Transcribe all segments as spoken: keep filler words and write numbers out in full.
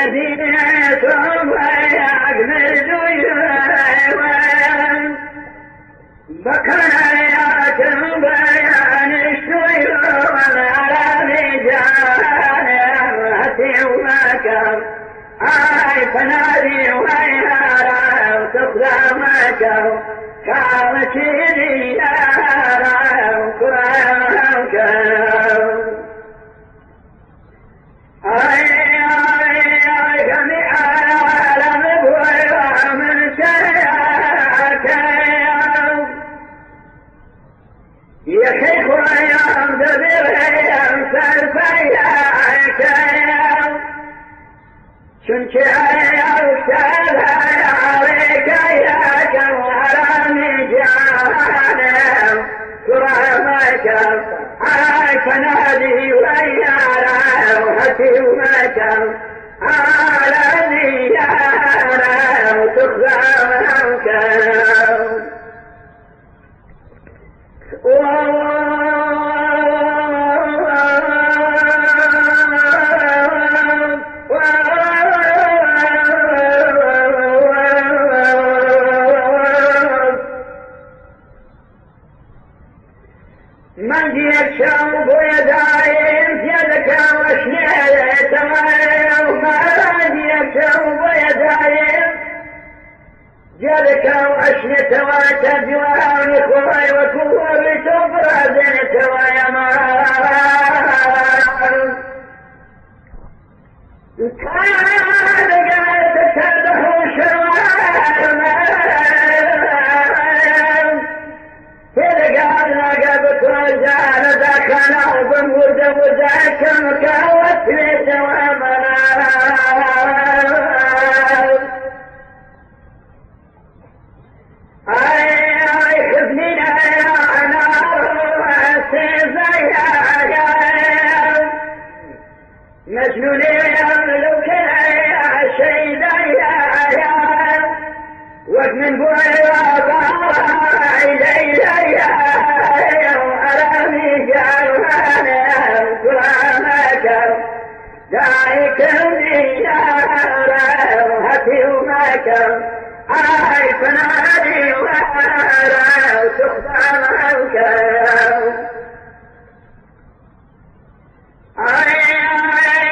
مدينتهم يقمر دويوان بكريات بيان الشيوان على رجال هتي ومكان آي فنادي ويهارا وتقضى مكان كامتيني يارا وكرامها وكام آي آي آي جميع العالم بويوه من شيئا يا شيخ ويا مدبر يا مسرفيا عيكيا شنك يا أستاذ يا عليك يا كواراني جانا كرامك عاي فنادي ويارا وهتي ومكا على نيارا وتخزى منك من جيت شوق ويدايم يدك وشنيت وما جيت شوق ويدايم جلك وعشنت وتجوان خوي وكور تبردت ويا مار كان قاعد تسبح وشوان تلقى لقبت رجال ذاك نوب ورد وذاك مكوت ليس ومنار آي آي خذني يا نار وسيفي يا مجنونين لو كان يا شيدا يا وقت من بوي وقع إلي يا أرامي جعوانا كرامك دايك يا هتي ومكا آي فنادي وارا وتخضع معك آي آي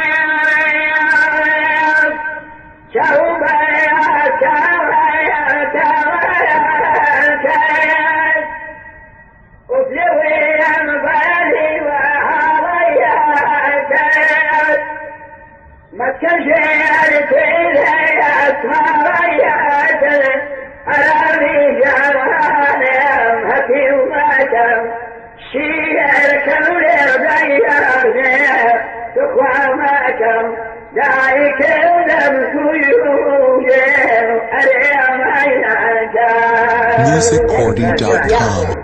آي شوبا يا شوبا يا شوبا يا شوبا وفلوي يا مبالي وهالي يا شوبا ما تشير فيها يا اسمار يا شوبا أرامي جعوانا هتي ومكا شير كل ربيع تقوى مكا دايك ولم تيوجه أريم أين أنت music cordy dot com